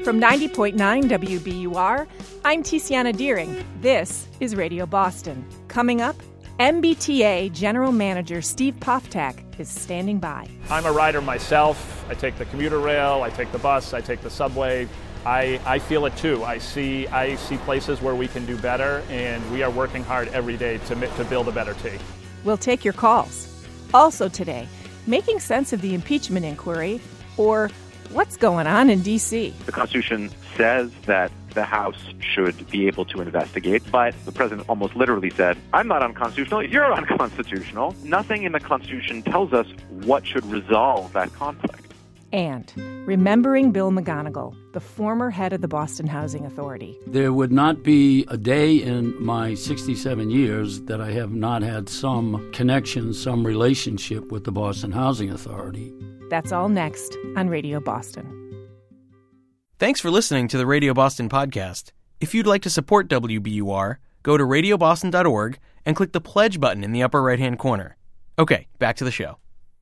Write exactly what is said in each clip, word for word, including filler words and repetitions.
From ninety point nine W B U R, I'm Tiziana Deering. This is Radio Boston. Coming up, M B T A General Manager Steve Poftak is standing by. I'm a rider myself. I take the commuter rail, I take the bus, I take the subway. I, I feel it too. I see I see places where we can do better, and we are working hard every day to, to build a better T. We'll take your calls. Also today, making sense of the impeachment inquiry, or what's going on in D C? The Constitution says that the House should be able to investigate, but the president almost literally said, I'm not unconstitutional, you're unconstitutional. Nothing in the Constitution tells us what should resolve that conflict. And remembering Bill McGonigal, the former head of the Boston Housing Authority. There would not be a day in my sixty-seven years that I have not had some connection, some relationship with the Boston Housing Authority. That's all next on Radio Boston. Thanks for listening to the Radio Boston podcast. If you'd like to support W B U R, go to radio boston dot org and click the pledge button in the upper right-hand corner. Okay, back to the show.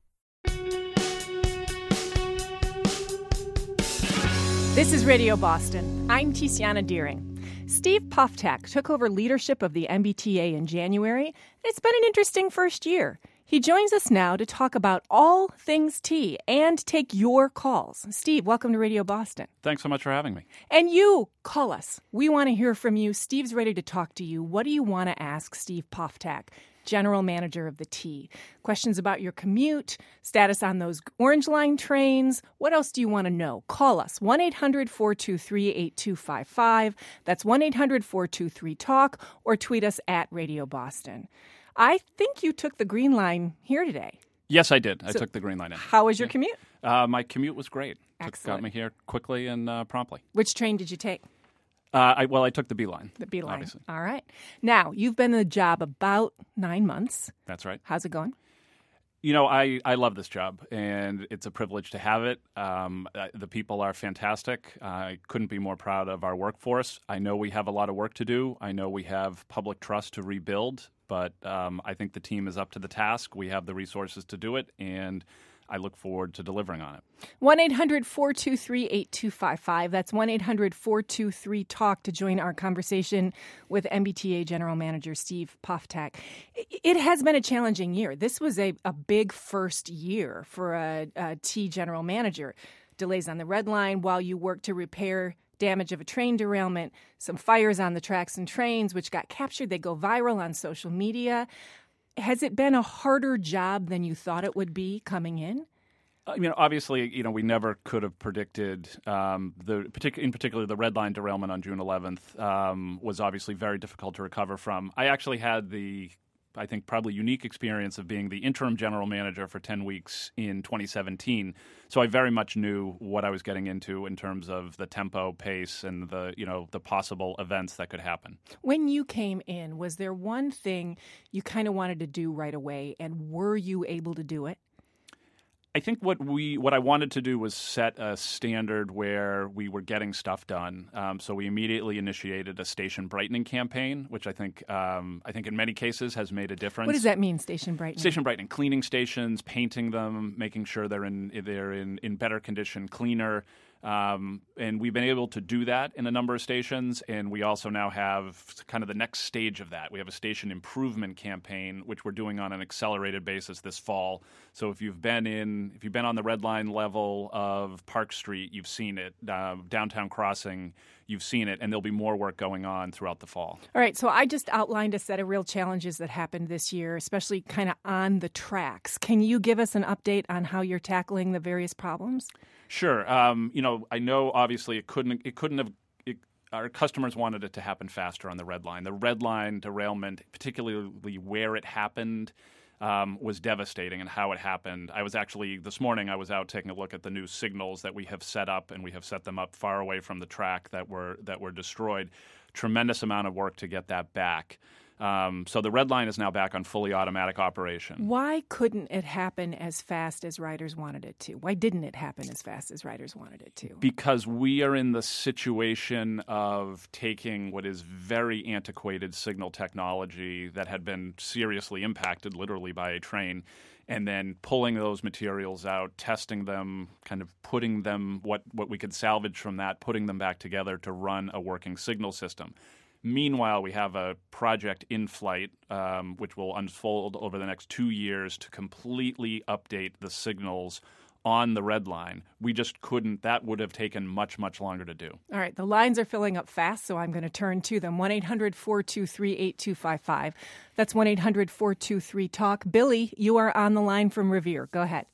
This is Radio Boston. I'm Tiziana Deering. Steve Poftak took over leadership of the M B T A in January, and it's been an interesting first year. He joins us now to talk about all things tea and take your calls. Steve, welcome to Radio Boston. Thanks so much for having me. And you, call us. We want to hear from you. Steve's ready to talk to you. What do you want to ask Steve Poftak, General Manager of the T? Questions about your commute, status on those Orange Line trains. What else do you want to know? Call us, one eight hundred four two three eight two five five. That's one eight hundred four two three talk, or tweet us at Radio Boston. I think you took the Green Line here today. Yes, I did. I So took the Green Line in. How was your Yeah. commute? Uh, my commute was great. Excellent. Took, got me here quickly and uh, promptly. Which train did you take? Uh, I, well, I took the B line. The B line. Obviously. All right. Now, you've been in the job about nine months. That's right. How's it going? You know, I, I love this job, and it's a privilege to have it. Um, uh, the people are fantastic. I couldn't be more proud of our workforce. I know we have a lot of work to do. I know we have public trust to rebuild, but um, I think the team is up to the task. We have the resources to do it, and I look forward to delivering on it. one eight hundred four two three eight two five five. That's one eight hundred four two three talk to join our conversation with M B T A General Manager Steve Poftak. It has been a challenging year. This was a, a big first year for a, a T General Manager. Delays on the Red Line while you work to repair damage of a train derailment, some fires on the tracks and trains, which got captured. They go viral on social media. Has it been a harder job than you thought it would be coming in? I mean, obviously, you know, we never could have predicted um, the partic- in particular the Red Line derailment on June eleventh um, was obviously very difficult to recover from. I actually had the, I think, probably unique experience of being the interim general manager for ten weeks in twenty seventeen. So I very much knew what I was getting into in terms of the tempo, pace, and the, you know, the possible events that could happen. When you came in, was there one thing you kind of wanted to do right away, and were you able to do it? I think what we what I wanted to do was set a standard where we were getting stuff done. Um, so we immediately initiated a station brightening campaign, which I think um, I think in many cases has made a difference. What does that mean, station brightening? Station brightening, cleaning stations, painting them, making sure they're in they're in, in better condition, cleaner. Um, and we've been able to do that in a number of stations, and we also now have kind of the next stage of that. We have a station improvement campaign, which we're doing on an accelerated basis this fall. So if you've been in, if you've been on the Red Line level of Park Street, you've seen it. Uh, Downtown Crossing, you've seen it, and there'll be more work going on throughout the fall. All right, so I just outlined a set of real challenges that happened this year, especially kind of on the tracks. Can you give us an update on how you're tackling the various problems? Sure. Um, you know, I know obviously it couldn't it couldn't have it, our customers wanted it to happen faster on the Red Line. The Red Line derailment, particularly where it happened, um, was devastating, and how it happened. I was actually this morning I was out taking a look at the new signals that we have set up, and we have set them up far away from the track that were that were destroyed. Tremendous amount of work to get that back. Um, so the Red Line is now back on fully automatic operation. Why couldn't it happen as fast as riders wanted it to? Why didn't it happen as fast as riders wanted it to? Because we are in the situation of taking what is very antiquated signal technology that had been seriously impacted literally by a train, and then pulling those materials out, testing them, kind of putting them, what, what we could salvage from that, putting them back together to run a working signal system. Meanwhile, we have a project in flight, um, which will unfold over the next two years to completely update the signals on the red line. We just couldn't. That would have taken much, much longer to do. All right. The lines are filling up fast, so I'm going to turn to them. one eight hundred four two three eight two five five. That's one eight hundred four two three talk. Billy, you are on the line from Revere. Go ahead.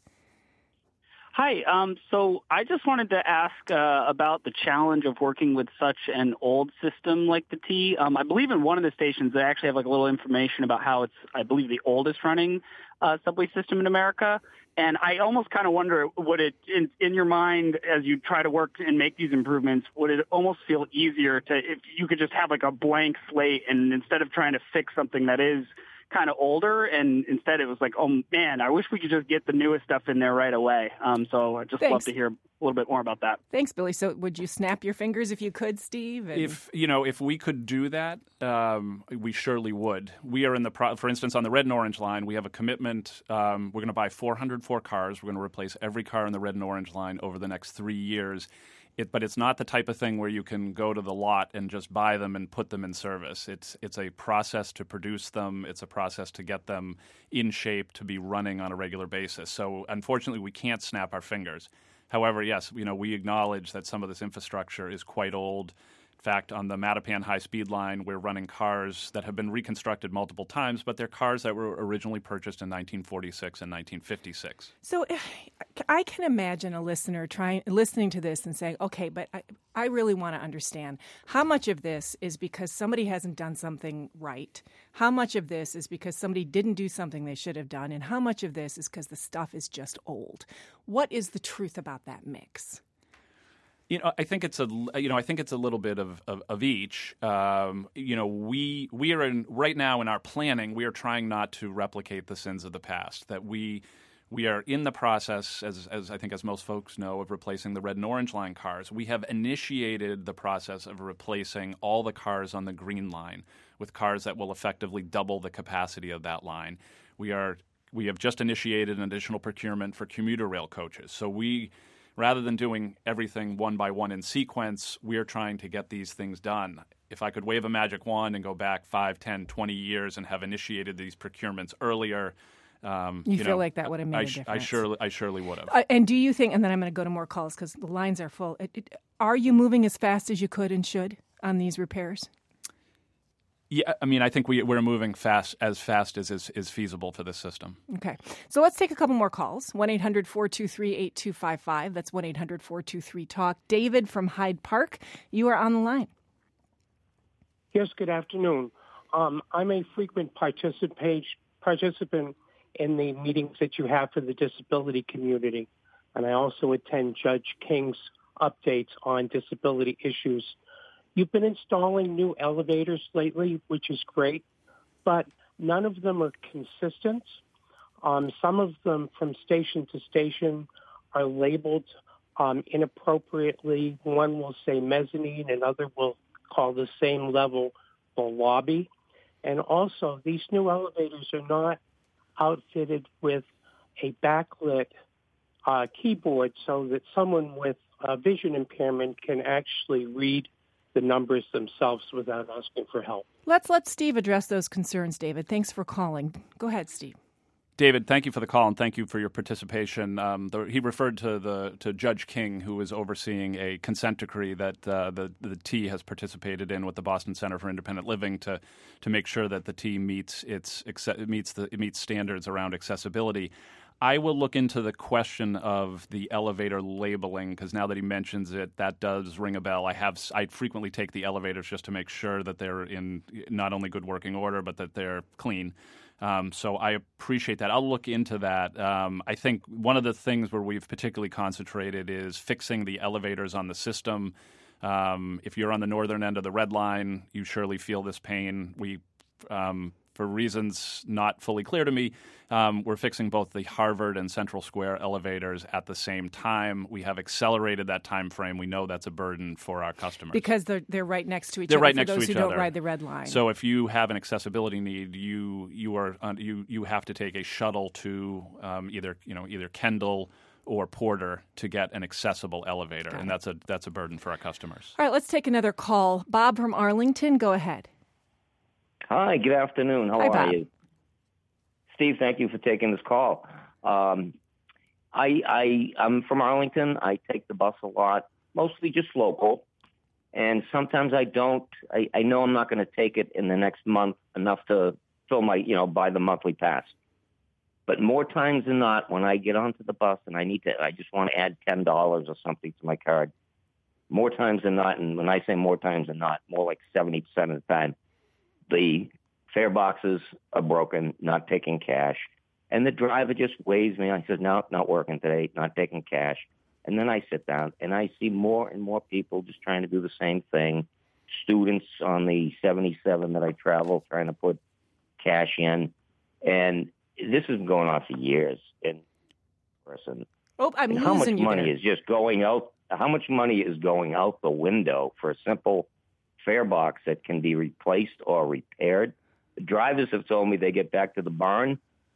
Hi. Um, so I just wanted to ask uh, about the challenge of working with such an old system like the T. Um, I believe in one of the stations they actually have like a little information about how it's, I believe, the oldest running uh, subway system in America. And I almost kind of wonder, would it, in, in your mind, as you try to work and make these improvements, would it almost feel easier to, if you could just have like a blank slate and instead of trying to fix something that is kind of older, and instead it was like, oh man, I wish we could just get the newest stuff in there right away. Um, so I'd just Thanks. love to hear a little bit more about that. Thanks, Billy. So would you snap your fingers if you could, Steve? And... If you know, if we could do that, um, we surely would. We are in the, pro- for instance, on the red and orange line, we have a commitment. Um, we're going to buy four hundred four cars. We're going to replace every car in the red and orange line over the next three years. It, but it's not the type of thing where you can go to the lot and just buy them and put them in service. It's it's a process to produce them. It's a process to get them in shape to be running on a regular basis. So unfortunately, we can't snap our fingers. However, yes, you know, we acknowledge that some of this infrastructure is quite old. In fact, on the Mattapan high-speed line, we're running cars that have been reconstructed multiple times, but they're cars that were originally purchased in nineteen forty-six and nineteen fifty-six. So I can imagine a listener trying listening to this and saying, okay, but I, I really want to understand how much of this is because somebody hasn't done something right, how much of this is because somebody didn't do something they should have done, and how much of this is because the stuff is just old. What is the truth about that mix? You know, I think it's a you know I think it's a little bit of of, of each. Um, you know, we we are in right now in our planning. We are trying not to replicate the sins of the past. That we we are in the process, as as I think as most folks know, of replacing the red and orange line cars. We have initiated the process of replacing all the cars on the green line with cars that will effectively double the capacity of that line. We are we have just initiated an additional procurement for commuter rail coaches. So we. Rather than doing everything one by one in sequence, we're trying to get these things done. If I could wave a magic wand and go back five, ten, twenty years and have initiated these procurements earlier, um, you, you feel know, like that would have made I, a difference. I surely, I surely would have. Uh, and do you think, and then I'm going to go to more calls because the lines are full, it, it, are you moving as fast as you could and should on these repairs? Yeah, I mean, I think we, we're moving fast, as fast as is, is feasible for this system. Okay. So let's take a couple more calls. one eight hundred four two three eight two five five. That's one eight hundred four two three talk. David from Hyde Park, you are on the line. Yes, good afternoon. Um, I'm a frequent participate, participant in the meetings that you have for the disability community, and I also attend Judge King's updates on disability issues. You've been installing new elevators lately, which is great, but none of them are consistent. Um, some of them from station to station are labeled um, inappropriately. One will say mezzanine, another will call the same level the lobby. And also, these new elevators are not outfitted with a backlit uh, keyboard so that someone with uh, vision impairment can actually read the numbers themselves without asking for help. Let's let Steve address those concerns, David. Thanks for calling. Go ahead, Steve. David, thank you for the call and thank you for your participation. Um, the, he referred to the to Judge King, who is overseeing a consent decree that uh, the the T has participated in with the Boston Center for Independent Living to to make sure that the T meets its meets the it meets standards around accessibility. I will look into the question of the elevator labeling because now that he mentions it, that does ring a bell. I have I frequently take the elevators just to make sure that they're in not only good working order but that they're clean. Um, so I appreciate that. I'll look into that. Um, I think one of the things where we've particularly concentrated is fixing the elevators on the system. Um, if you're on the northern end of the red line, you surely feel this pain. We um, for reasons not fully clear to me, um, we're fixing both the Harvard and Central Square elevators at the same time. We have accelerated that time frame. We know that's a burden for our customers. Because they're they're right next to each they're other right for next those to each who other. don't ride the Red Line. So if you have an accessibility need, you you are uh, you you have to take a shuttle to um, either you know either Kendall or Porter to get an accessible elevator, Got and it. that's a that's a burden for our customers. All right, let's take another call. Bob from Arlington, go ahead. Hi, good afternoon. How Hi, are Bob. you? Steve, thank you for taking this call. Um, I, I, I'm from Arlington. I take the bus a lot, mostly just local. And sometimes I don't. I, I know I'm not going to take it in the next month enough to fill my, you know, buy the monthly pass. But more times than not, when I get onto the bus and I need to, I just want to add ten dollars or something to my card. More times than not, and when I say more times than not, more like seventy percent of the time, the fare boxes are broken, not taking cash. And the driver just waves me. I says, no, not working today, not taking cash. And then I sit down and I see more and more people just trying to do the same thing. Students on the seventy-seven that I travel trying to put cash in. And this has been going on for years. And person, Oh, I'm and how much losing you money there. is just going out? How much money is going out the window for a simple fare box that can be replaced or repaired? The drivers have told me they get back to the barn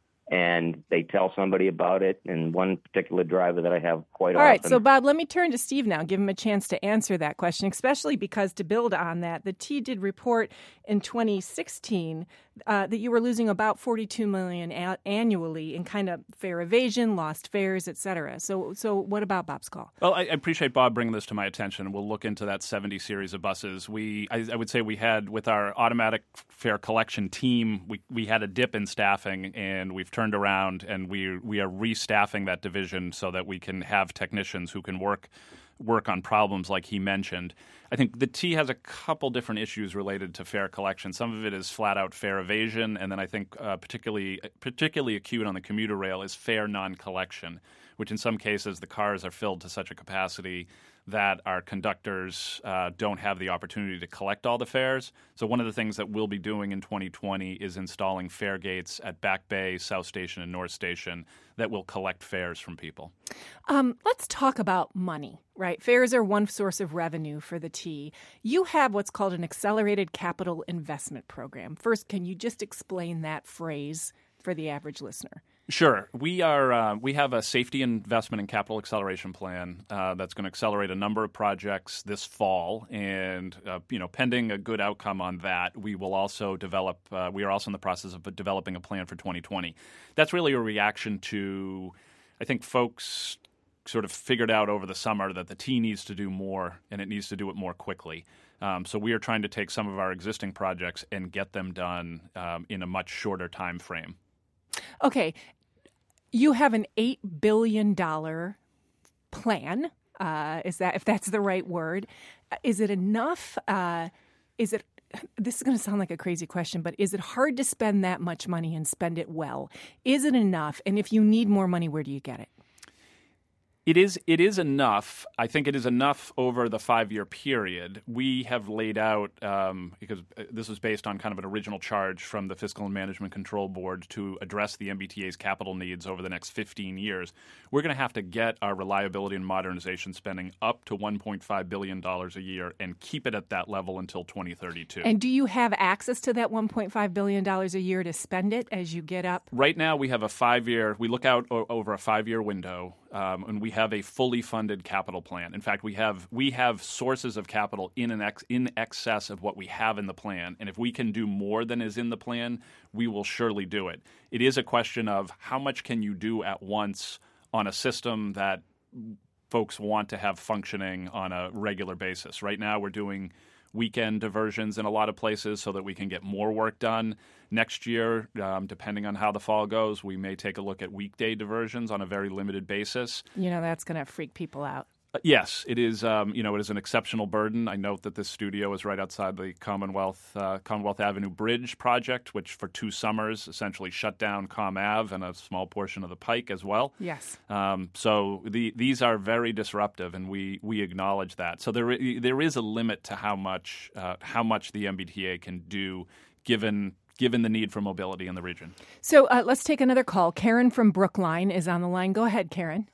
and they tell somebody about it. And one particular driver that I have quite All often. right, so Bob, let me turn to Steve now, give him a chance to answer that question, especially because to build on that, the T did report in twenty sixteen uh, that you were losing about forty-two million dollars a- annually in kind of fare evasion, lost fares, et cetera. So, so what about Bob's call? Well, I I appreciate Bob bringing this to my attention. We'll look into that seventy series of buses. We, I, I would say, we had with our automatic fare collection team, we we had a dip in staffing, and we've turned around and we we are restaffing that division so that we can have technicians who can work work on problems like he mentioned. I think the T has a couple different issues related to fare collection. Some of it is flat out fare evasion, and then I think uh, particularly particularly acute on the commuter rail is fare non-collection, which in some cases the cars are filled to such a capacity that our conductors uh, don't have the opportunity to collect all the fares. So one of the things that we'll be doing in twenty twenty is installing fare gates at Back Bay, South Station, and North Station that will collect fares from people. Um, let's talk about money, right? Fares are one source of revenue for the T. You have what's called an accelerated capital investment program. First, can you just explain that phrase for the average listener? Sure. We are. Uh, we have a safety investment and capital acceleration plan uh, that's going to accelerate a number of projects this fall, and uh, you know, pending a good outcome on that, we will also develop. Uh, we are also in the process of developing a plan for twenty twenty. That's really a reaction to, I think, folks sort of figured out over the summer that the T needs to do more, and it needs to do it more quickly. Um, so we are trying to take some of our existing projects and get them done um, in a much shorter time frame. Okay, you have an eight billion dollars plan. Uh, is that, if that's the right word? Is it enough? Uh, is it? This is going to sound like a crazy question, but is it hard to spend that much money and spend it well? Is it enough? And if you need more money, where do you get it? It is it is enough. I think it is enough over the five-year period. We have laid out, um, because this was based on kind of an original charge from the Fiscal and Management Control Board to address the M B T A's capital needs over the next fifteen years. We're going to have to get our reliability and modernization spending up to one point five billion dollars a year and keep it at that level until twenty thirty-two. And do you have access to that one point five billion dollars a year to spend it as you get up? Right now we have a five-year, we look out o- over a five-year window, um, and we have a fully funded capital plan. In fact, we have we have sources of capital in an ex, in excess of what we have in the plan. And if we can do more than is in the plan, we will surely do it. It is a question of how much can you do at once on a system that folks want to have functioning on a regular basis. Right now we're doing weekend diversions in a lot of places so that we can get more work done. Next year, um, depending on how the fall goes, we may take a look at weekday diversions on a very limited basis. You know, that's going to freak people out. Uh, yes, it is. Um, you know, it is an exceptional burden. I note that this studio is right outside the Commonwealth uh, Commonwealth Avenue Bridge project, which for two summers essentially shut down Com Ave and a small portion of the Pike as well. Yes. Um, so the, these are very disruptive, and we we acknowledge that. So there there is a limit to how much uh, how much the M B T A can do, given given the need for mobility in the region. So uh, let's take another call. Karen from Brookline is on the line. Go ahead, Karen.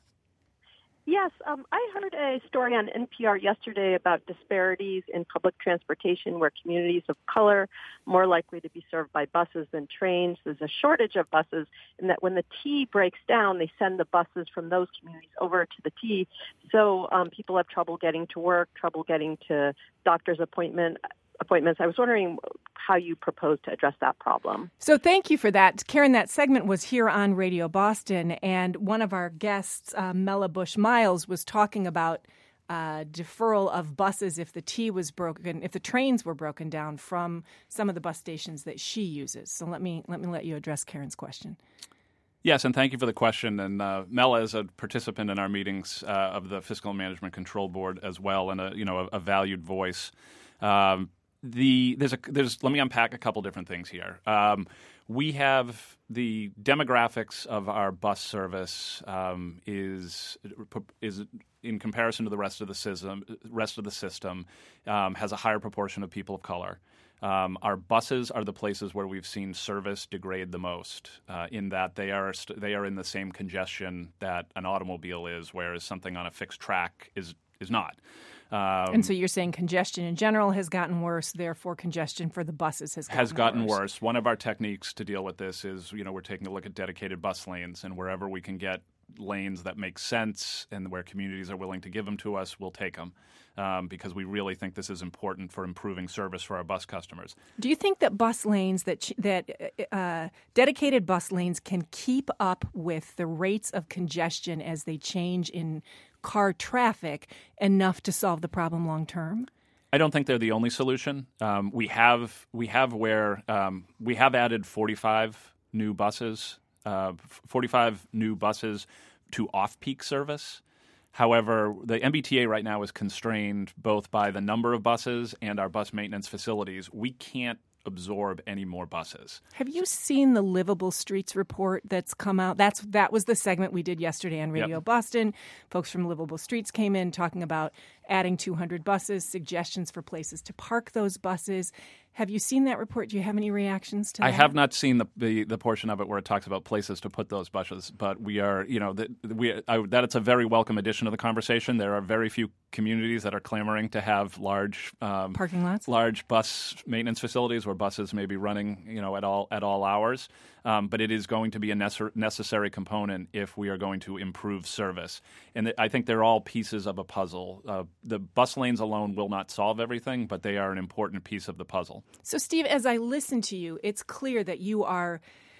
Yes, um, I heard a story on N P R yesterday about disparities in public transportation where communities of color more likely to be served by buses than trains. There's a shortage of buses, and that when the T breaks down, they send the buses from those communities over to the T. So um, people have trouble getting to work, trouble getting to doctor's appointment appointments. I was wondering how you propose to address that problem. So thank you for that. Karen, that segment was here on Radio Boston, and one of our guests, uh, Mela Bush-Miles, was talking about uh, deferral of buses if the T was broken, if the trains were broken down from some of the bus stations that she uses. So let me let me let you address Karen's question. Yes, and thank you for the question. And uh, Mela is a participant in our meetings uh, of the Fiscal Management Control Board as well, and a you know a, a valued voice. Um, The there's a there's let me unpack a couple different things here. Um, we have the demographics of our bus service um, is is in comparison to the rest of the system. Rest of the system um, has a higher proportion of people of color. Um, our buses are the places where we've seen service degrade the most, uh, in that they are st- they are in the same congestion that an automobile is, whereas something on a fixed track is is not. Um, and so you're saying congestion in general has gotten worse, therefore congestion for the buses has gotten has gotten worse. worse. One of our techniques to deal with this is, you know, we're taking a look at dedicated bus lanes, and wherever we can get lanes that make sense and where communities are willing to give them to us, we'll take them, um, because we really think this is important for improving service for our bus customers. Do you think that bus lanes, that that uh, dedicated bus lanes can keep up with the rates of congestion as they change in car traffic enough to solve the problem long term? I don't think they're the only solution. Um, we have we have where um, we have added forty-five new buses, uh, forty-five new buses to off-peak service. However, the M B T A right now is constrained both by the number of buses and our bus maintenance facilities. We can't absorb any more buses. Have you seen the Livable Streets report that's come out? That's that was the segment we did yesterday on Radio Yep. Boston. Folks from Livable Streets came in talking about adding two hundred buses, suggestions for places to park those buses. Have you seen that report? Do you have any reactions to that? I have not seen the, the the portion of it where it talks about places to put those buses, but we are, you know, that we I, that it's a very welcome addition to the conversation. There are very few communities that are clamoring to have large um, parking lots, large bus maintenance facilities where buses may be running, you know, at all at all hours. Um, but it is going to be a necessary necessary component if we are going to improve service. And th- I think they're all pieces of a puzzle. Uh, the bus lanes alone will not solve everything, but they are an important piece of the puzzle. So, Steve, as I listen to you, it's clear that you are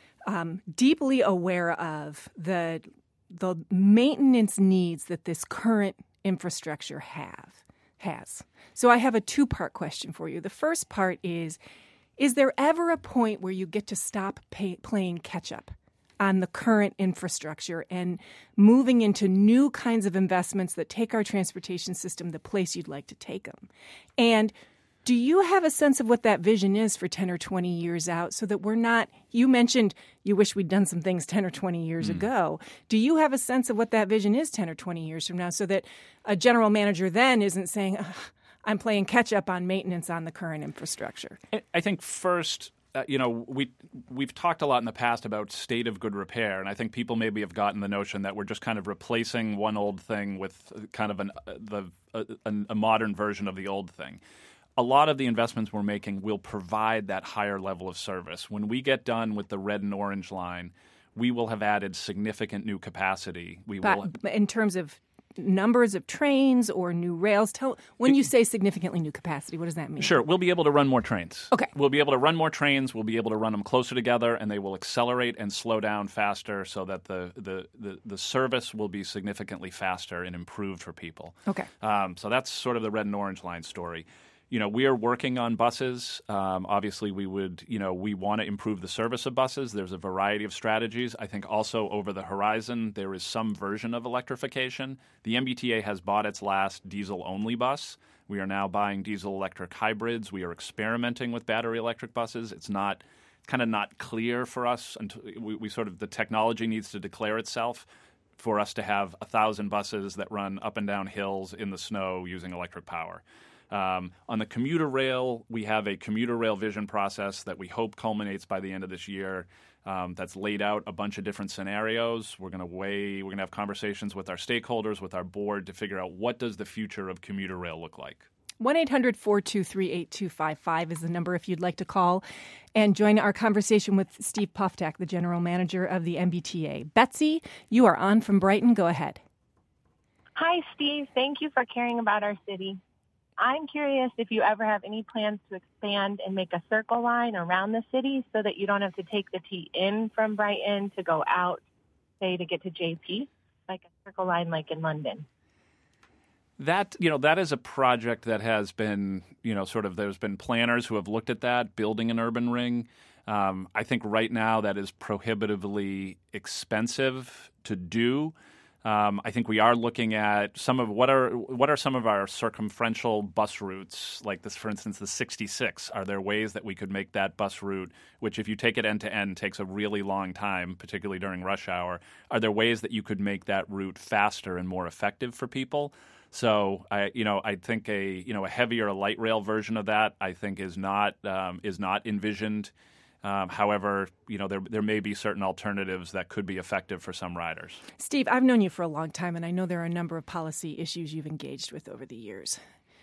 um, deeply aware of the the maintenance needs that this current infrastructure have has. So I have a two-part question for you. The first part is, is there ever a point where you get to stop pay, playing catch-up on the current infrastructure and moving into new kinds of investments that take our transportation system the place you'd like to take them? And do you have a sense of what that vision is for ten or twenty years out so that we're not – you mentioned you wish we'd done some things ten or twenty years mm. ago. Do you have a sense of what that vision is ten or twenty years from now so that a general manager then isn't saying, I'm playing catch-up on maintenance on the current infrastructure? I think first – Uh, you know, we, we've talked a lot in the past about state of good repair, and I think people maybe have gotten the notion that we're just kind of replacing one old thing with kind of an, uh, the, a, a modern version of the old thing. A lot of the investments we're making will provide that higher level of service. When we get done with the red and orange line, we will have added significant new capacity. We but, will, but in terms of numbers of trains or new rails, tell when you say significantly new capacity, what does that mean? Sure, we'll be able to run more trains. Okay. We'll be able to run more trains, we'll be able to run them closer together, and they will accelerate and slow down faster so that the the, the, the service will be significantly faster and improved for people. Okay. Um, so that's sort of the red and orange line story. You know, we are working on buses. Um, obviously, we would, you know, we want to improve the service of buses. There's a variety of strategies. I think also over the horizon, there is some version of electrification. The M B T A has bought its last diesel-only bus. We are now buying diesel-electric hybrids. We are experimenting with battery electric buses. It's not kind of not clear for us until we, we sort of the technology needs to declare itself for us to have a thousand buses that run up and down hills in the snow using electric power. Um, on the commuter rail, we have a commuter rail vision process that we hope culminates by the end of this year. Um, that's laid out a bunch of different scenarios. We're going to weigh, we're going to have conversations with our stakeholders, with our board to figure out what does the future of commuter rail look like. one eight hundred four two three eight two five five is the number if you'd like to call and join our conversation with Steve Poftak, the general manager of the M B T A. Betsy, you are on from Brighton. Go ahead. Hi, Steve. Thank you for caring about our city. I'm curious if you ever have any plans to expand and make a circle line around the city so that you don't have to take the T in from Brighton to go out, say, to get to J P, like a circle line like in London. That, you know, that is a project that has been, you know, sort of there's been planners who have looked at that, building an urban ring. Um, I think right now that is prohibitively expensive to do. Um, I think we are looking at some of what are what are some of our circumferential bus routes, like this, for instance, the sixty-six. Are there ways that we could make that bus route, which if you take it end to end takes a really long time, particularly during rush hour? Are there ways that you could make that route faster and more effective for people? So I, you know, I think a you know a heavier or light rail version of that I think is not um, is not envisioned. Um, however, you know, there there may be certain alternatives that could be effective for some riders. Steve, I've known you for a long time, and I know there are a number of policy issues you've engaged with over the years.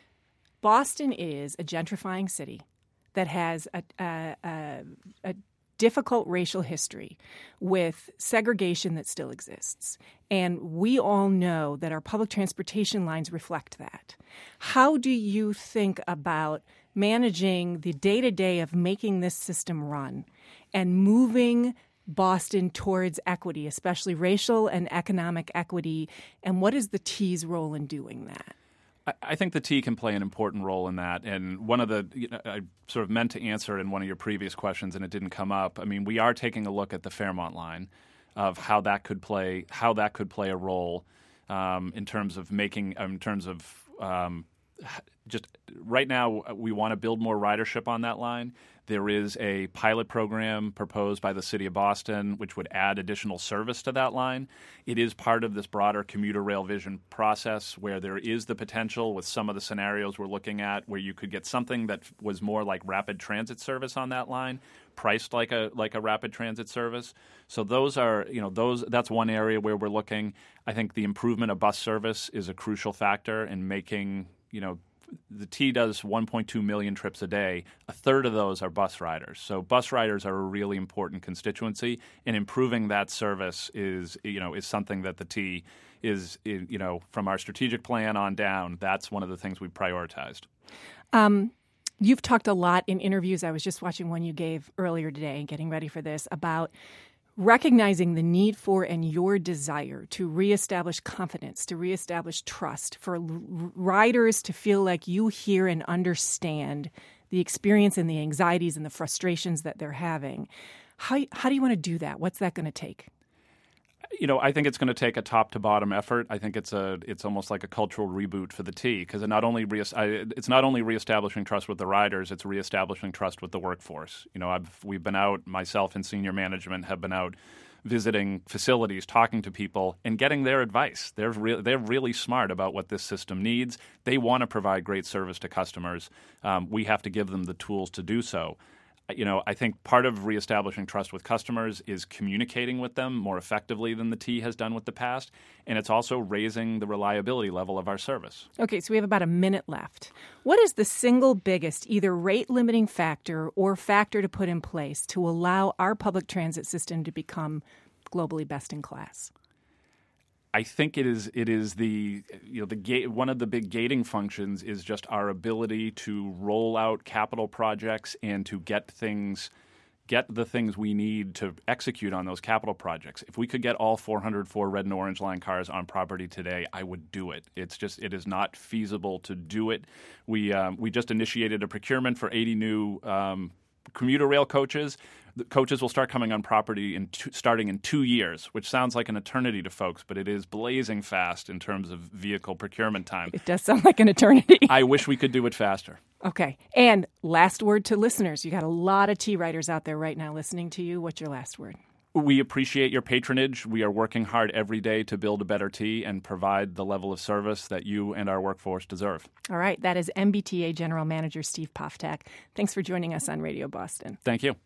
Boston is a gentrifying city that has a, a, a, a difficult racial history with segregation that still exists. And we all know that our public transportation lines reflect that. How do you think about managing the day-to-day of making this system run and moving Boston towards equity, especially racial and economic equity, and what is the T's role in doing that? I think the T can play an important role in that. And one of the, you know, I sort of meant to answer in one of your previous questions and it didn't come up. I mean, we are taking a look at the Fairmont line of how that could play, how that could play a role um, in terms of making, in terms of um, just right now we want to build more ridership on that line. There is a pilot program proposed by the City of Boston which would add additional service to that line. It is part of this broader commuter rail vision process where there is the potential with some of the scenarios we're looking at where you could get something that was more like rapid transit service on that line, priced like a like a rapid transit service. So those are, you know, those that's one area where we're looking. I think the improvement of bus service is a crucial factor in making, you know, the T does one point two million trips a day. A third of those are bus riders. So bus riders are a really important constituency, and improving that service is, you know, is something that the T is, you know, from our strategic plan on down, that's one of the things we prioritized. Um, you've talked a lot in interviews. I was just watching one you gave earlier today, getting ready for this, about recognizing the need for and your desire to reestablish confidence, to reestablish trust, for l- riders to feel like you hear and understand the experience and the anxieties and the frustrations that they're having. How, how do you want to do that? What's that going to take? You know, I think it's going to take a top-to-bottom effort. I think it's a it's almost like a cultural reboot for the T because it not only re- it's not only reestablishing trust with the riders, it's reestablishing trust with the workforce. You know, I've we've been out, myself and senior management have been out visiting facilities, talking to people, and getting their advice. They're re- they're really smart about what this system needs. They want to provide great service to customers. Um, we have to give them the tools to do so. You know, I think part of reestablishing trust with customers is communicating with them more effectively than the T has done with the past, and it's also raising the reliability level of our service. Okay, so we have about a minute left. What is the single biggest either rate-limiting factor or factor to put in place to allow our public transit system to become globally best in class? I think it is it is the you know the gate one of the big gating functions is just our ability to roll out capital projects and to get things get the things we need to execute on those capital projects. If we could get all four hundred four red and orange line cars on property today, I would do it. It's just it is not feasible to do it. We um, we just initiated a procurement for eighty new um, commuter rail coaches. The coaches will start coming on property in two, starting in two years, which sounds like an eternity to folks, but it is blazing fast in terms of vehicle procurement time. It does sound like an eternity. I wish we could do it faster. Okay. And last word to listeners. You got a lot of T writers out there right now listening to you. What's your last word? We appreciate your patronage. We are working hard every day to build a better tea and provide the level of service that you and our workforce deserve. All right. That is M B T A General Manager Steve Poftak. Thanks for joining us on Radio Boston. Thank you.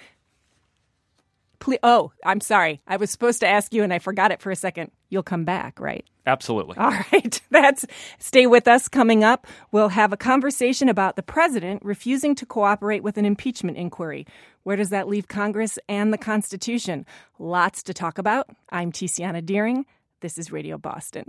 Please, oh, I'm sorry. I was supposed to ask you, and I forgot it for a second. You'll come back, right? Absolutely. All right. That's stay with us. Coming up, we'll have a conversation about the president refusing to cooperate with an impeachment inquiry. Where does that leave Congress and the Constitution? Lots to talk about. I'm Tiziana Deering. This is Radio Boston.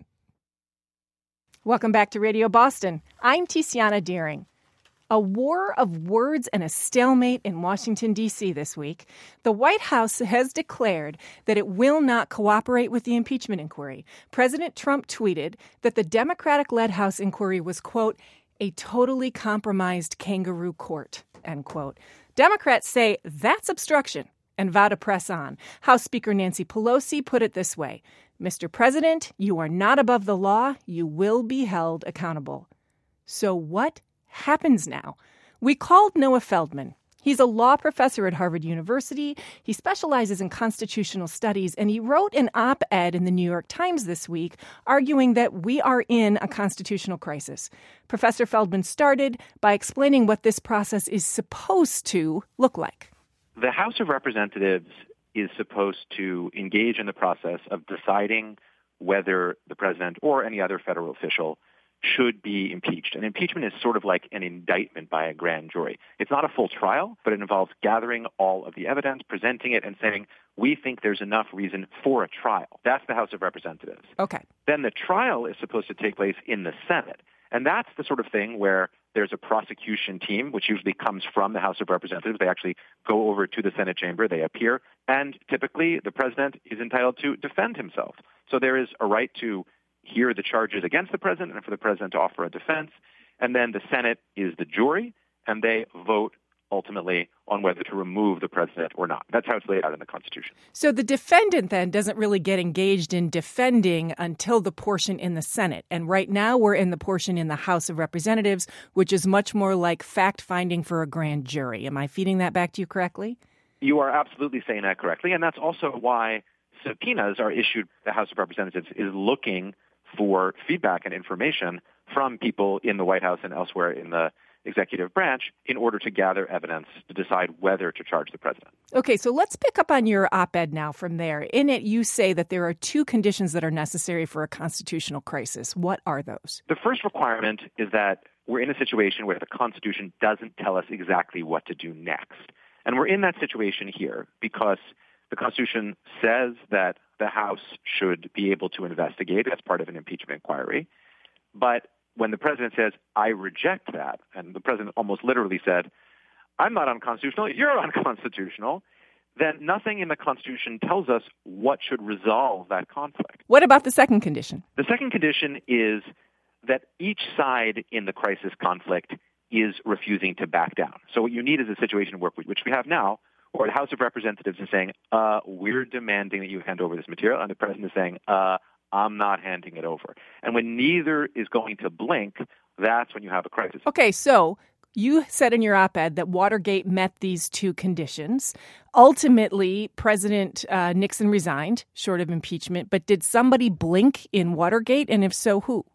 Welcome back to Radio Boston. I'm Tiziana Deering. A war of words and a stalemate in Washington, D C this week. The White House has declared that it will not cooperate with the impeachment inquiry. President Trump tweeted that the Democratic-led House inquiry was, quote, a totally compromised kangaroo court, end quote. Democrats say that's obstruction and vow to press on. House Speaker Nancy Pelosi put it this way, Mister President, you are not above the law. You will be held accountable. So what happens now? We called Noah Feldman. He's a law professor at Harvard University. He specializes in constitutional studies, and he wrote an op-ed in the New York Times this week arguing that we are in a constitutional crisis. Professor Feldman started by explaining what this process is supposed to look like. The House of Representatives is supposed to engage in the process of deciding whether the president or any other federal official should be impeached. And impeachment is sort of like an indictment by a grand jury. It's not a full trial, but it involves gathering all of the evidence, presenting it, and saying, we think there's enough reason for a trial. That's the House of Representatives. Okay. Then the trial is supposed to take place in the Senate. And that's the sort of thing where there's a prosecution team, which usually comes from the House of Representatives. They actually go over to the Senate chamber. They appear. And typically, the president is entitled to defend himself. So there is a right to hear the charges against the president and for the president to offer a defense. And then the Senate is the jury, and they vote ultimately on whether to remove the president or not. That's how it's laid out in the Constitution. So the defendant then doesn't really get engaged in defending until the portion in the Senate. And right now we're in the portion in the House of Representatives, which is much more like fact-finding for a grand jury. Am I feeding that back to you correctly? You are absolutely saying that correctly. And that's also why subpoenas are issued. The House of Representatives is looking for feedback and information from people in the White House and elsewhere in the executive branch in order to gather evidence to decide whether to charge the president. Okay, so let's pick up on your op-ed now from there. In it, you say that there are two conditions that are necessary for a constitutional crisis. What are those? The first requirement is that we're in a situation where the Constitution doesn't tell us exactly what to do next. And we're in that situation here because the Constitution says that the House should be able to investigate as part of an impeachment inquiry. But when the president says, I reject that, and the president almost literally said, I'm not unconstitutional, you're unconstitutional, then nothing in the Constitution tells us what should resolve that conflict. What about the second condition? The second condition is that each side in the crisis conflict is refusing to back down. So what you need is a situation where, which we have now, or the House of Representatives is saying, uh, we're demanding that you hand over this material, and the president is saying, uh, I'm not handing it over. And when neither is going to blink, that's when you have a crisis. Okay, so you said in your op-ed that Watergate met these two conditions. Ultimately, President uh, Nixon resigned, short of impeachment, but did somebody blink in Watergate, and if so, who?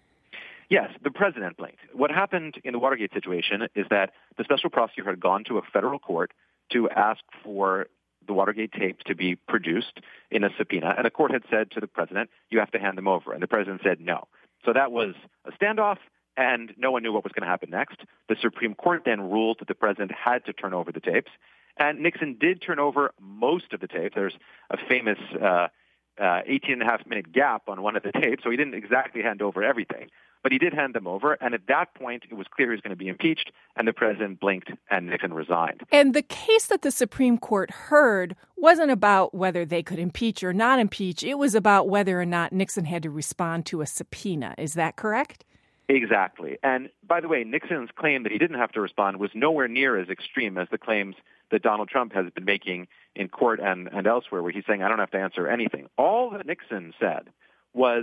Yes, the president blinked. What happened in the Watergate situation is that the special prosecutor had gone to a federal court to ask for the Watergate tapes to be produced in a subpoena, and the court had said to the president, you have to hand them over, and the president said no. So that was a standoff, and no one knew what was going to happen next. The Supreme Court then ruled that the president had to turn over the tapes, and Nixon did turn over most of the tapes. There's a famous uh, uh, eighteen and a half minute gap on one of the tapes, so he didn't exactly hand over everything. But he did hand them over, and at that point, it was clear he was going to be impeached, and the president blinked, and Nixon resigned. And the case that the Supreme Court heard wasn't about whether they could impeach or not impeach. It was about whether or not Nixon had to respond to a subpoena. Is that correct? Exactly. And by the way, Nixon's claim that he didn't have to respond was nowhere near as extreme as the claims that Donald Trump has been making in court and, and elsewhere, where he's saying, I don't have to answer anything. All that Nixon said was,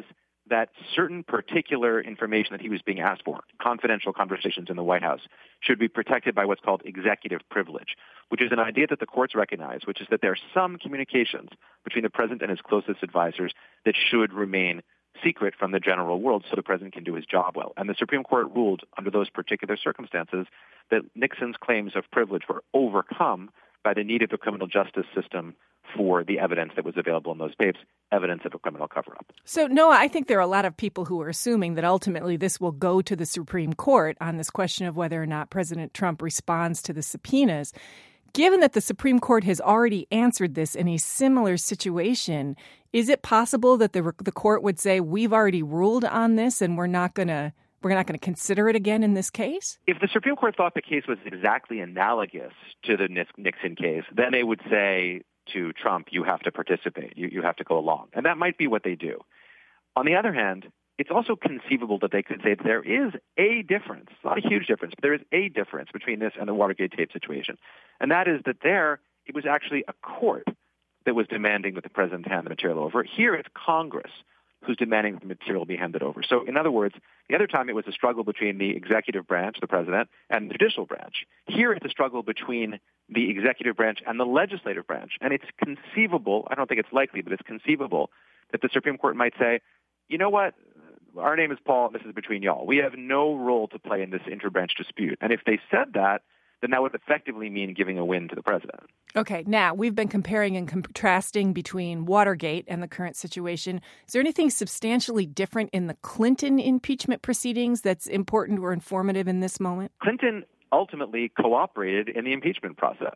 that certain particular information that he was being asked for, confidential conversations in the White House, should be protected by what's called executive privilege, which is an idea that the courts recognize, which is that there are some communications between the president and his closest advisors that should remain secret from the general world so the president can do his job well. And the Supreme Court ruled under those particular circumstances that Nixon's claims of privilege were overcome by the need of the criminal justice system for the evidence that was available in tapes, tapes, evidence of a criminal cover-up. So, Noah, I think there are a lot of people who are assuming that ultimately this will go to the Supreme Court on this question of whether or not President Trump responds to the subpoenas. Given that the Supreme Court has already answered this in a similar situation, is it possible that the the court would say, we've already ruled on this and we're not going to we're not going to consider it again in this case? If the Supreme Court thought the case was exactly analogous to the Nixon case, then they would say to Trump, you have to participate, you, you have to go along. And that might be what they do. On the other hand, it's also conceivable that they could say that there is a difference, not a huge difference, but there is a difference between this and the Watergate tape situation. And that is that there, it was actually a court that was demanding that the president hand the material over. Here, it's Congress who's demanding that the material be handed over. So in other words, the other time it was a struggle between the executive branch, the president, and the judicial branch. Here it's a struggle between the executive branch and the legislative branch. And it's conceivable, I don't think it's likely, but it's conceivable that the Supreme Court might say, you know what, our name is Paul, and this is between y'all. We have no role to play in this interbranch dispute. And if they said that, then that would effectively mean giving a win to the president. Okay, now we've been comparing and contrasting between Watergate and the current situation. Is there anything substantially different in the Clinton impeachment proceedings that's important or informative in this moment? Clinton ultimately cooperated in the impeachment process.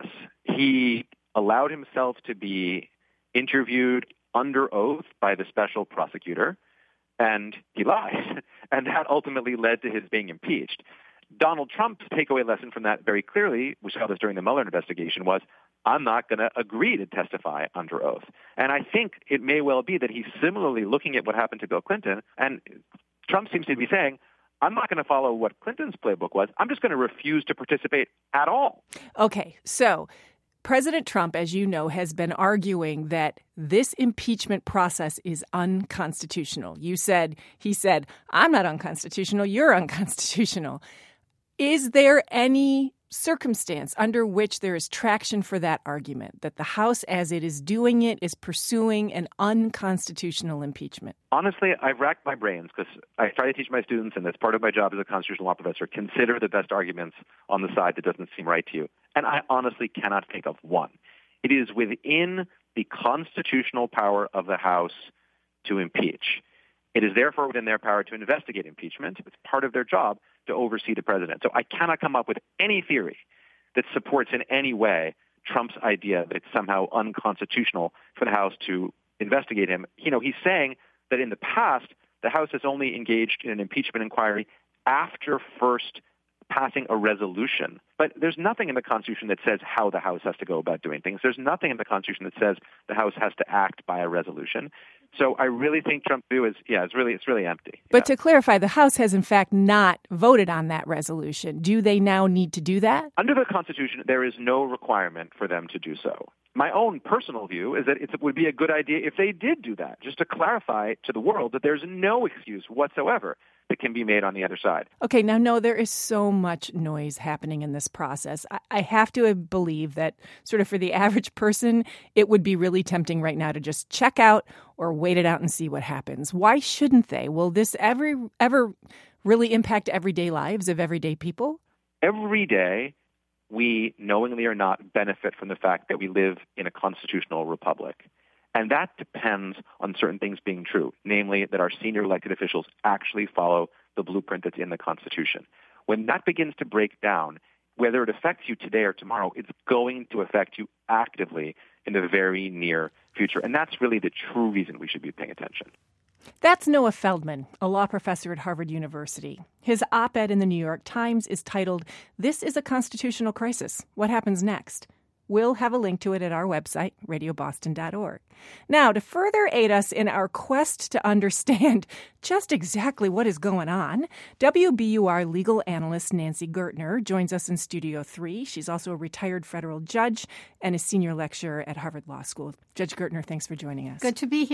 He allowed himself to be interviewed under oath by the special prosecutor, and he lied. And that ultimately led to his being impeached. Donald Trump's takeaway lesson from that very clearly, we saw this during the Mueller investigation, was I'm not going to agree to testify under oath. And I think it may well be that he's similarly looking at what happened to Bill Clinton, and Trump seems to be saying, I'm not going to follow what Clinton's playbook was. I'm just going to refuse to participate at all. Okay, so President Trump, as you know, has been arguing that this impeachment process is unconstitutional. You said, he said, I'm not unconstitutional, you're unconstitutional. Is there any circumstance under which there is traction for that argument, that the House, as it is doing it, is pursuing an unconstitutional impeachment? Honestly, I've racked my brains because I try to teach my students, and that's part of my job as a constitutional law professor, consider the best arguments on the side that doesn't seem right to you. And I honestly cannot think of one. It is within the constitutional power of the House to impeach. It is therefore within their power to investigate impeachment. It's part of their job to oversee the president. So I cannot come up with any theory that supports in any way Trump's idea that it's somehow unconstitutional for the House to investigate him. You know, he's saying that in the past, the House has only engaged in an impeachment inquiry after first passing a resolution. But there's nothing in the Constitution that says how the House has to go about doing things. There's nothing in the Constitution that says the House has to act by a resolution. So I really think Trump's view is, yeah, it's really it's really empty. But yeah. to clarify, the House has in fact not voted on that resolution. Do they now need to do that? Under the Constitution, there is no requirement for them to do so. My own personal view is that it would be a good idea if they did do that, just to clarify to the world that there's no excuse whatsoever that can be made on the other side. Okay, now, no, there is so much noise happening in this process. I, I have to believe that sort of for the average person, it would be really tempting right now to just check out or wait it out and see what happens. Why shouldn't they? Will this ever, ever really impact everyday lives of everyday people? Every day, we, knowingly or not, benefit from the fact that we live in a constitutional republic. And that depends on certain things being true, namely that our senior elected officials actually follow the blueprint that's in the Constitution. When that begins to break down, whether it affects you today or tomorrow, it's going to affect you actively in the very near future. And that's really the true reason we should be paying attention. That's Noah Feldman, a law professor at Harvard University. His op-ed in the New York Times is titled, "This is a Constitutional Crisis. What Happens Next?" We'll have a link to it at our website, radio boston dot org. Now, to further aid us in our quest to understand just exactly what is going on, W B U R legal analyst Nancy Gertner joins us in Studio three. She's also a retired federal judge and a senior lecturer at Harvard Law School. Judge Gertner, thanks for joining us. Good to be here.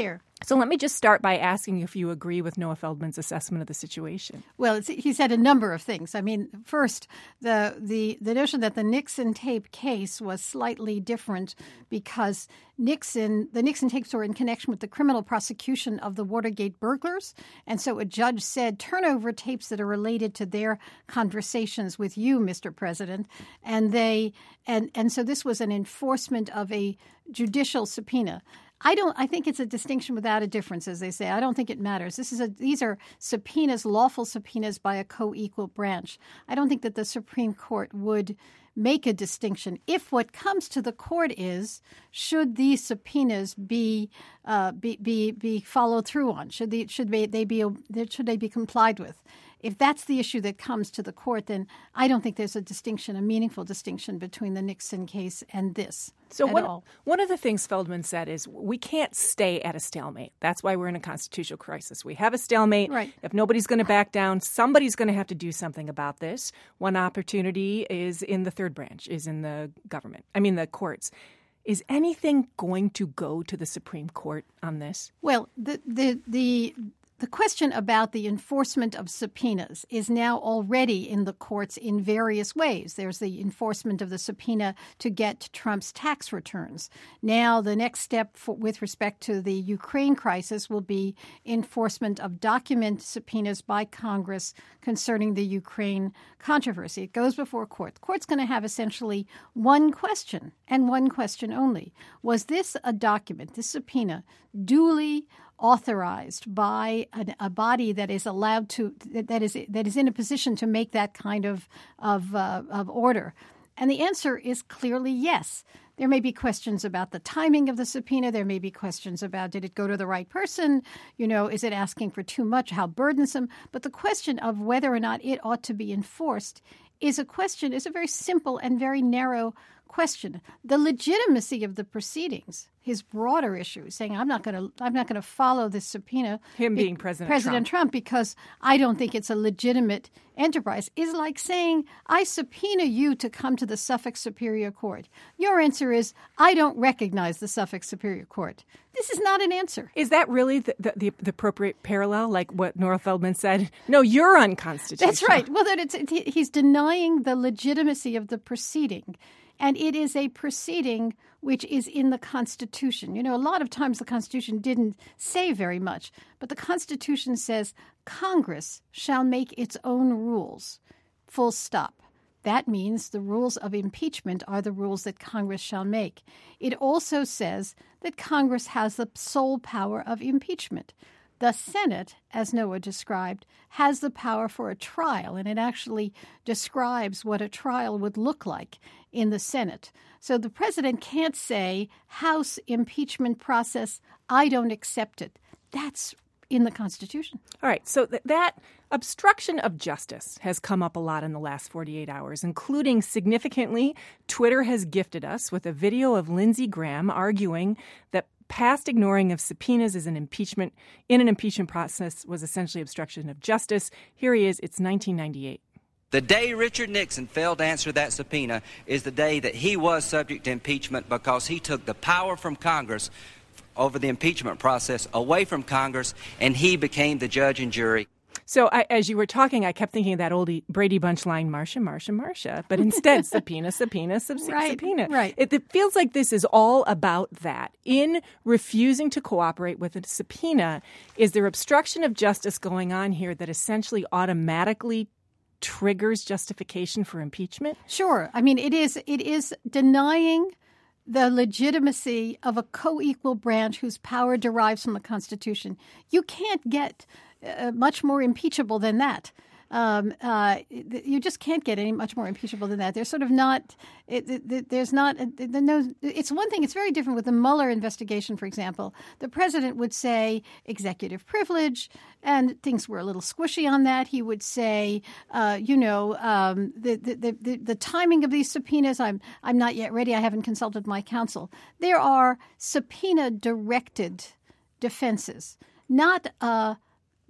So let me just start by asking if you agree with Noah Feldman's assessment of the situation. Well, it's, he said a number of things. I mean, first, the, the the notion that the Nixon tape case was slightly different because Nixon, the Nixon tapes were in connection with the criminal prosecution of the Watergate burglars. And so a judge said, turn over tapes that are related to their conversations with you, Mister President. And they and, and so this was an enforcement of a judicial subpoena. I don't. I think it's a distinction without a difference, as they say. I don't think it matters. This is a. These are subpoenas, lawful subpoenas by a co-equal branch. I don't think that the Supreme Court would make a distinction. If what comes to the court is, should these subpoenas be uh, be, be be followed through on? Should they should they, they be should they be complied with? If that's the issue that comes to the court, then I don't think there's a distinction, a meaningful distinction between the Nixon case and this. So at one, all. one of the things Feldman said is we can't stay at a stalemate. That's why we're in a constitutional crisis. We have a stalemate. Right. If nobody's going to back down, somebody's going to have to do something about this. One opportunity is in the third branch, is in the government. I mean, the courts. Is anything going to go to the Supreme Court on this? Well, the the the. The question about the enforcement of subpoenas is now already in the courts in various ways. There's the enforcement of the subpoena to get Trump's tax returns. Now, the next step for, with respect to the Ukraine crisis will be enforcement of document subpoenas by Congress concerning the Ukraine controversy. It goes before court. The court's going to have essentially one question and one question only. Was this a document, this subpoena, duly authorized by a, a body that is allowed to that is that is in a position to make that kind of of, uh, of order? And the answer is clearly yes. There may be questions about the timing of the subpoena. There may be questions about did it go to the right person? You know, is it asking for too much? How burdensome? But the question of whether or not it ought to be enforced is a question, is a very simple and very narrow question. The legitimacy of the proceedings, his broader issue, saying I'm not going to I'm not going to follow this subpoena. Him being President President Trump. Trump because I don't think it's a legitimate enterprise, is like saying I subpoena you to come to the Suffolk Superior Court. Your answer is I don't recognize the Suffolk Superior Court. This is not an answer. Is that really the, the, the, the appropriate parallel, like what Noah Feldman said? No, you're unconstitutional. That's right. Well, that it's, it, he's denying the legitimacy of the proceeding. And it is a proceeding which is in the Constitution. You know, a lot of times the Constitution didn't say very much, but the Constitution says Congress shall make its own rules, full stop. That means the rules of impeachment are the rules that Congress shall make. It also says that Congress has the sole power of impeachment. The Senate, as Noah described, has the power for a trial, and it actually describes what a trial would look like in the Senate. So the president can't say, House impeachment process, I don't accept it. That's in the Constitution. All right. So th- that obstruction of justice has come up a lot in the last forty-eight hours, including significantly, Twitter has gifted us with a video of Lindsey Graham arguing that past ignoring of subpoenas is an impeachment in an impeachment process was essentially obstruction of justice. Here he is. It's nineteen ninety-eight. The day Richard Nixon failed to answer that subpoena is the day that he was subject to impeachment because he took the power from Congress over the impeachment process away from Congress, and he became the judge and jury. So I, as you were talking, I kept thinking of that old Brady Bunch line, Marcia, Marcia, Marcia. But instead, subpoena, subpoena, sub- right, subpoena. Right. It, it feels like this is all about that. In refusing to cooperate with a subpoena, is there obstruction of justice going on here that essentially automatically triggers justification for impeachment? Sure. I mean, it is it is denying the legitimacy of a co-equal branch whose power derives from the Constitution. You can't get uh, much more impeachable than that. Um, uh, you just can't get any much more impeachable than that. There's sort of not. It, it, there's not. The, no. It's one thing. It's very different with the Mueller investigation, for example. The president would say executive privilege, and things were a little squishy on that. He would say, uh, you know, um, the, the the the timing of these subpoenas. I'm I'm not yet ready. I haven't consulted my counsel. There are subpoena directed defenses, not uh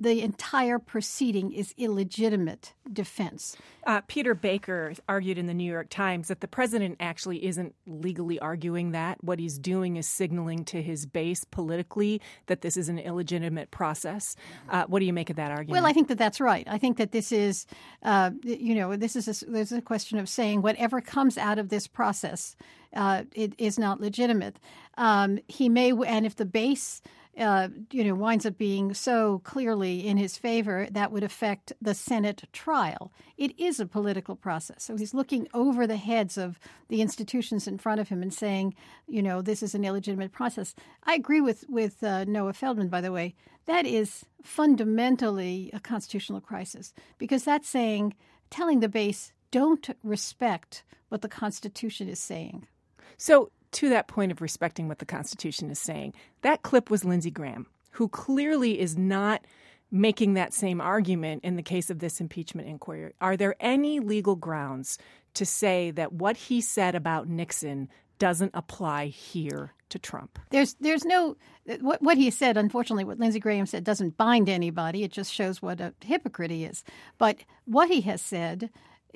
the entire proceeding is illegitimate defense. Uh, Peter Baker argued in the New York Times that the president actually isn't legally arguing that. What he's doing is signaling to his base politically that this is an illegitimate process. Uh, what do you make of that argument? Well, I think that that's right. I think that this is, uh, you know, this is a, this is a question of saying whatever comes out of this process, uh, it is not legitimate. Um, he may, and if the base Uh, you know, winds up being so clearly in his favor, that would affect the Senate trial. It is a political process. So he's looking over the heads of the institutions in front of him and saying, you know, this is an illegitimate process. I agree with, with uh, Noah Feldman, by the way. That is fundamentally a constitutional crisis, because that's saying, telling the base, don't respect what the Constitution is saying. So to that point of respecting what the Constitution is saying, that clip was Lindsey Graham, who clearly is not making that same argument in the case of this impeachment inquiry. Are there any legal grounds to say that what he said about Nixon doesn't apply here to Trump? There's there's no what what he said, unfortunately, what Lindsey Graham said doesn't bind anybody. It just shows what a hypocrite he is. But what he has said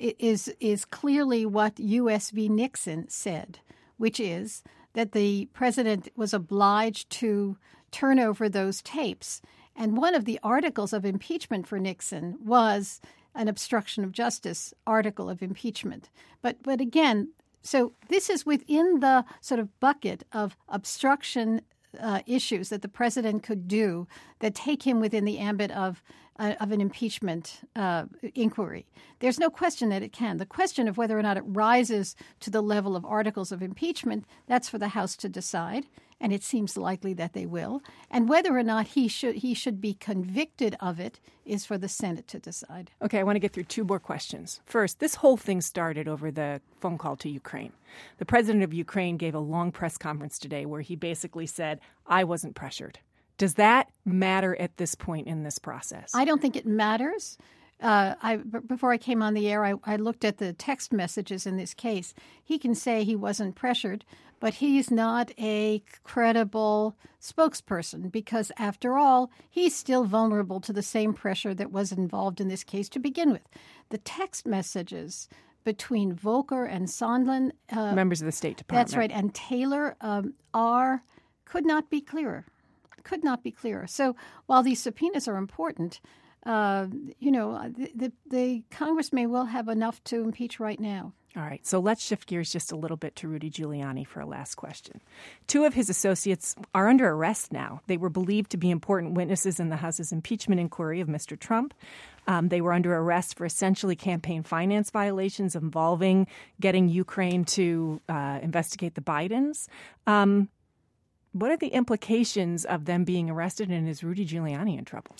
is is clearly what U S v. Nixon said, which is that the president was obliged to turn over those tapes. And one of the articles of impeachment for Nixon was an obstruction of justice article of impeachment. But but again, so this is within the sort of bucket of obstruction uh, issues that the president could do that take him within the ambit of uh, of an impeachment uh, inquiry. There's no question that it can. The question of whether or not it rises to the level of articles of impeachment, that's for the House to decide, and it seems likely that they will. And whether or not he should he should be convicted of it is for the Senate to decide. Okay, I want to get through two more questions. First, this whole thing started over the phone call to Ukraine. The president of Ukraine gave a long press conference today where he basically said, I wasn't pressured. Does that matter at this point in this process? I don't think it matters. Uh, I, b- before I came on the air, I, I looked at the text messages in this case. He can say he wasn't pressured, but he's not a credible spokesperson because, after all, he's still vulnerable to the same pressure that was involved in this case to begin with. The text messages between Volker and Sondland, uh, members of the State Department, that's right, and Taylor um, are could not be clearer. Could not be clearer. So while these subpoenas are important, Uh, you know, the, the the Congress may well have enough to impeach right now. All right. So let's shift gears just a little bit to Rudy Giuliani for a last question. Two of his associates are under arrest now. They were believed to be important witnesses in the House's impeachment inquiry of Mister Trump. Um, they were under arrest for essentially campaign finance violations involving getting Ukraine to uh, investigate the Bidens. Um, what are the implications of them being arrested, and is Rudy Giuliani in trouble?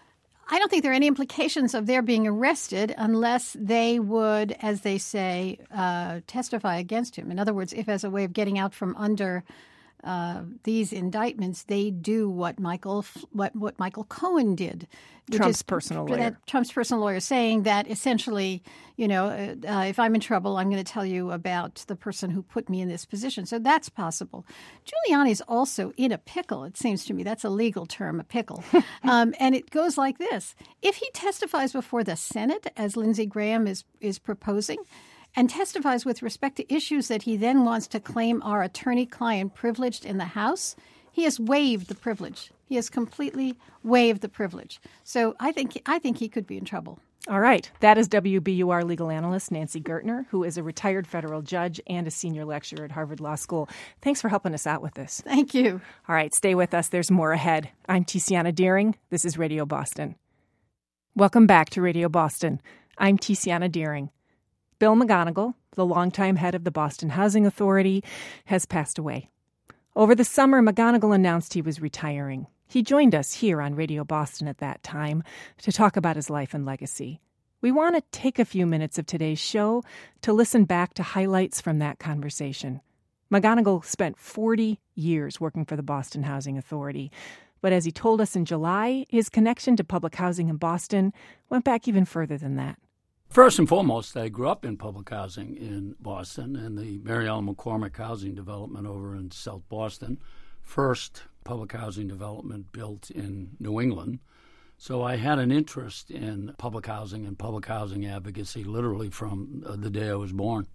I don't think there are any implications of their being arrested unless they would, as they say, uh, testify against him. In other words, if as a way of getting out from under uh, these indictments, they do what Michael what what Michael Cohen did, which Trump's is, personal lawyer. That Trump's personal lawyer, saying that essentially, you know, uh, if I'm in trouble, I'm going to tell you about the person who put me in this position. So that's possible. Giuliani's also in a pickle, it seems to me. That's a legal term, a pickle. um, and it goes like this. If he testifies before the Senate, as Lindsey Graham is, is proposing, and testifies with respect to issues that he then wants to claim are attorney-client privileged in the House, he has waived the privilege. He has completely waived the privilege. So I think I think he could be in trouble. All right. That is W B U R legal analyst Nancy Gertner, who is a retired federal judge and a senior lecturer at Harvard Law School. Thanks for helping us out with this. Thank you. All right. Stay with us. There's more ahead. I'm Tiziana Deering. This is Radio Boston. Welcome back to Radio Boston. I'm Tiziana Deering. Bill McGonigal, the longtime head of the Boston Housing Authority, has passed away. Over the summer, McGonigal announced he was retiring. He joined us here on Radio Boston at that time to talk about his life and legacy. We want to take a few minutes of today's show to listen back to highlights from that conversation. McGonigal spent forty years working for the Boston Housing Authority, but as he told us in July, his connection to public housing in Boston went back even further than that. First and foremost, I grew up in public housing in Boston and the Mary Ellen McCormick housing development over in South Boston. First public housing development built in New England. So I had an interest in public housing and public housing advocacy literally from uh, the day I was born.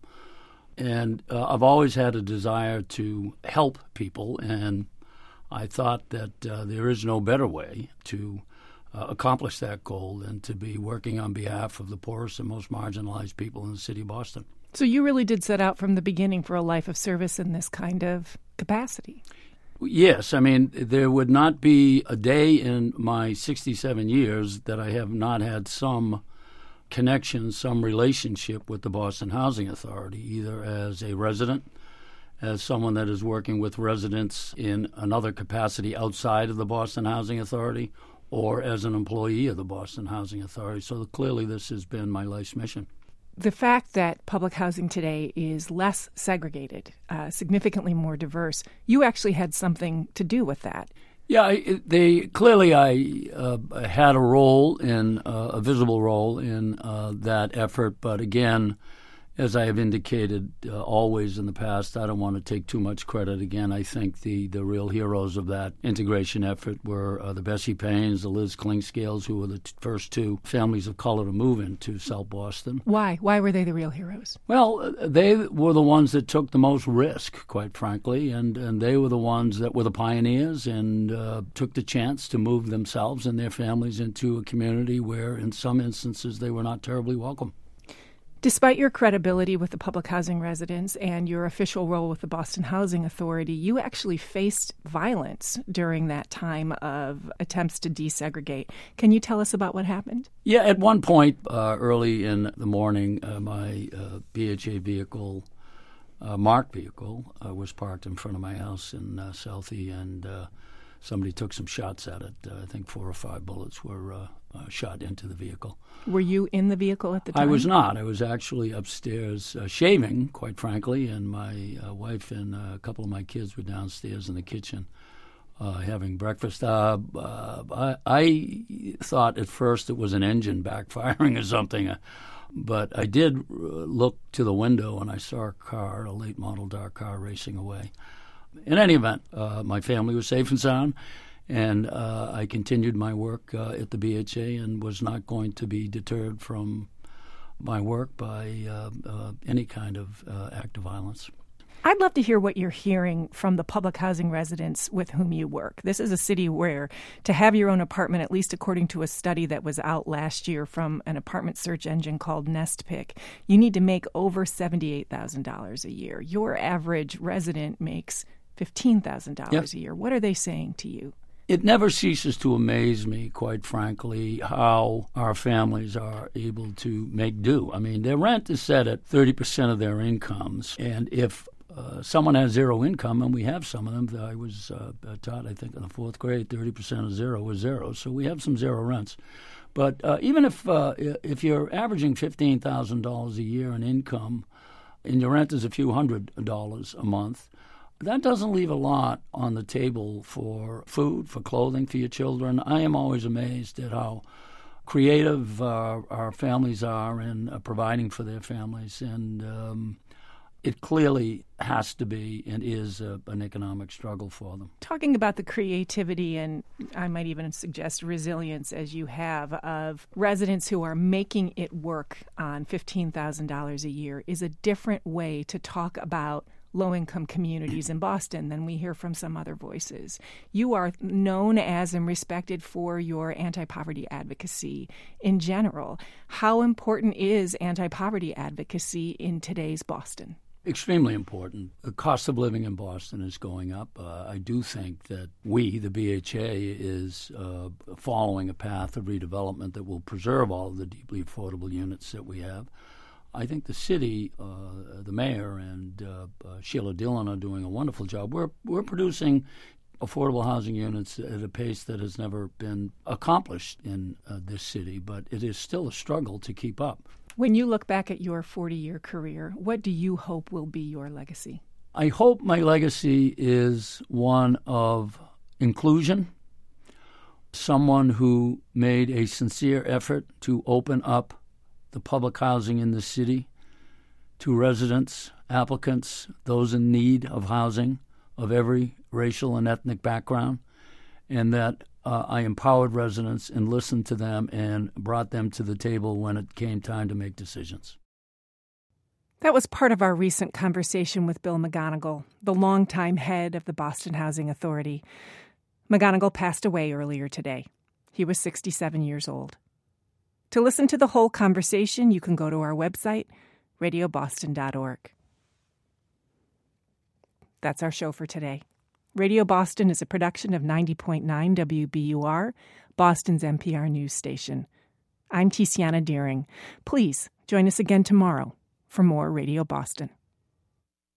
And uh, I've always had a desire to help people, and I thought that uh, there is no better way to uh, accomplish that goal than to be working on behalf of the poorest and most marginalized people in the city of Boston. So you really did set out from the beginning for a life of service in this kind of capacity. Yes. I mean, there would not be a day in my sixty-seven years that I have not had some connection, some relationship with the Boston Housing Authority, either as a resident, as someone that is working with residents in another capacity outside of the Boston Housing Authority, or as an employee of the Boston Housing Authority. So clearly this has been my life's mission. The fact that public housing today is less segregated, uh, significantly more diverse, you actually had something to do with that. Yeah, I, they clearly I uh, had a role in uh, a visible role in uh, that effort, but again, as I have indicated uh, always in the past, I don't want to take too much credit. Again, I think the, the real heroes of that integration effort were uh, the Bessie Paynes, the Liz Klingscales, who were the t- first two families of color to move into South Boston. Why? Why were they the real heroes? Well, they were the ones that took the most risk, quite frankly, and, and they were the ones that were the pioneers and uh, took the chance to move themselves and their families into a community where, in some instances, they were not terribly welcome. Despite your credibility with the public housing residents and your official role with the Boston Housing Authority, you actually faced violence during that time of attempts to desegregate. Can you tell us about what happened? Yeah, at one point uh, early in the morning, uh, my uh, B H A vehicle, uh, marked vehicle, uh, was parked in front of my house in uh, Southie, and uh, somebody took some shots at it. Uh, I think four or five bullets were uh, uh, shot into the vehicle. Were you in the vehicle at the time? I was not. I was actually upstairs uh, shaving, quite frankly, and my uh, wife and uh, a couple of my kids were downstairs in the kitchen uh, having breakfast. Uh, uh, I, I thought at first it was an engine backfiring or something, uh, but I did uh, look to the window and I saw a car, a late model dark car, racing away. In any event, uh, my family was safe and sound, and uh, I continued my work uh, at the B H A and was not going to be deterred from my work by uh, uh, any kind of uh, act of violence. I'd love to hear what you're hearing from the public housing residents with whom you work. This is a city where to have your own apartment, at least according to a study that was out last year from an apartment search engine called NestPick, you need to make over seventy-eight thousand dollars a year. Your average resident makes fifteen thousand dollars Yep. a year. What are they saying to you? It never ceases to amaze me, quite frankly, how our families are able to make do. I mean, their rent is set at thirty percent of their incomes, and if uh, someone has zero income, and we have some of them, I was uh, taught, I think, in the fourth grade, thirty percent of zero was zero, so we have some zero rents. But uh, even if uh, if you're averaging fifteen thousand dollars a year in income, and your rent is a few hundred dollars a month, that doesn't leave a lot on the table for food, for clothing, for your children. I am always amazed at how creative uh, our families are in uh, providing for their families, and um, it clearly has to be and is a, an economic struggle for them. Talking about the creativity and I might even suggest resilience as you have of residents who are making it work on fifteen thousand dollars a year is a different way to talk about low-income communities in Boston than we hear from some other voices. You are known as and respected for your anti-poverty advocacy in general. How important is anti-poverty advocacy in today's Boston? Extremely important. The cost of living in Boston is going up. Uh, I do think that we, the B H A, is uh, following a path of redevelopment that will preserve all of the deeply affordable units that we have. I think the city, uh, the mayor, and uh, uh, Sheila Dillon are doing a wonderful job. We're we're producing affordable housing units at a pace that has never been accomplished in uh, this city, but it is still a struggle to keep up. When you look back at your forty-year career, what do you hope will be your legacy? I hope my legacy is one of inclusion, someone who made a sincere effort to open up the public housing in the city to residents, applicants, those in need of housing of every racial and ethnic background, and that uh, I empowered residents and listened to them and brought them to the table when it came time to make decisions. That was part of our recent conversation with Bill McGonigal, the longtime head of the Boston Housing Authority. McGonigal passed away earlier today. He was sixty-seven years old. To listen to the whole conversation, you can go to our website, radio boston dot org. That's our show for today. Radio Boston is a production of ninety point nine W B U R, Boston's N P R news station. I'm Tiziana Deering. Please join us again tomorrow for more Radio Boston.